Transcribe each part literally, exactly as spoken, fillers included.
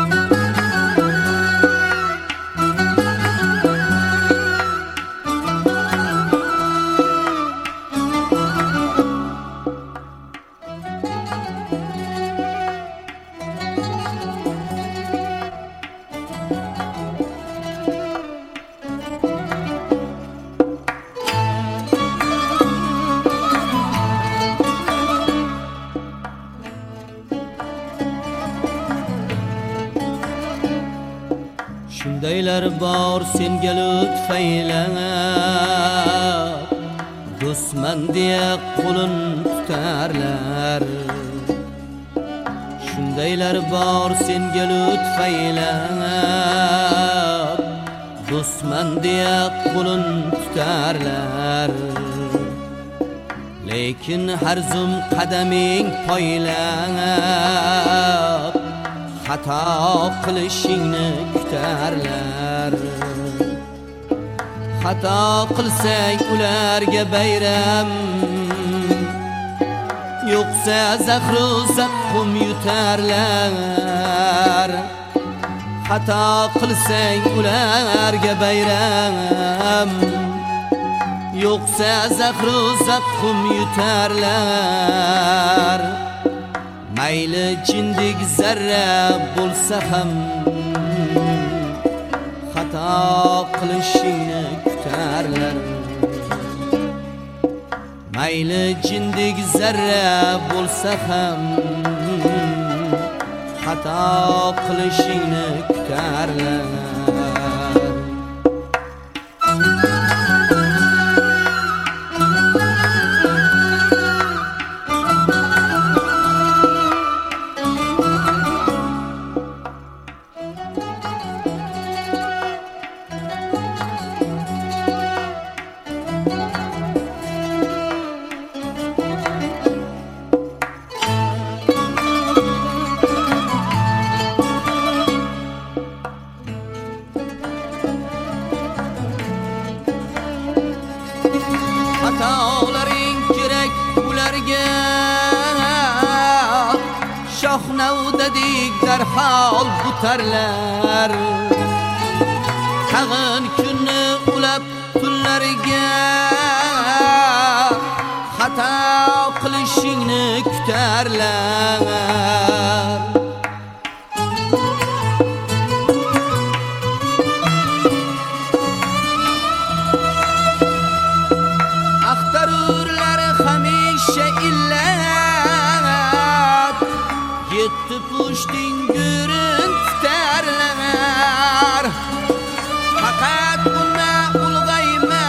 Shundaylar bor senga lutfaylar, do'stman deya qo'lin tutarlar. Shundaylar bor senga lutfaylar, do'stman deya qo'lin tutarlar. Lekin har zum qadaming poylab xato qilishingni kutarlar. Xato qilsang ularga bayram, yo'qsa zahru zaqqum yutarlar. Xato qilsang ularga bayram, yo'qsa zahru zaqqum yutarlar. Mayli jindik zarra bo'lsa ham xato qilishingni kutarlar. Mayli jindik zarra bo'lsa ham xato qilishingni kutarlar. Xatolaring kerak ularga, shohnavdadek darhol butarlar. Tag'in kunni ulab tunlarga xato qilishingni kutarlar. Yetti pushting gurun tutarlar. Faqat buna ulg'ayma,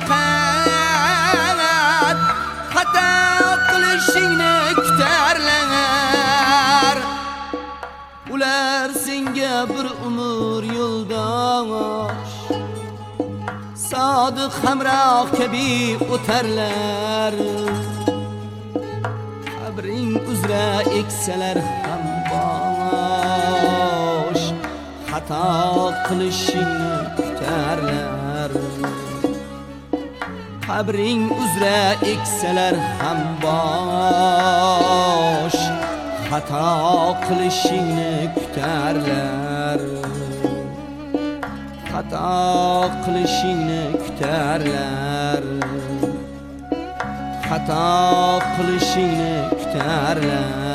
faqat xato qilishingni kutarlar. Ular senga bir umr yo'ldosh, sodiq hamroh kabi o'tarlar. Qabring uzra eksalar ham bosh, xato qilishingni kutarlar. Qabring uzra eksalar ham bosh, xato qilishingni kutarlar. Xato qilishingni kutarlar. Xato qilishingni kutarlar.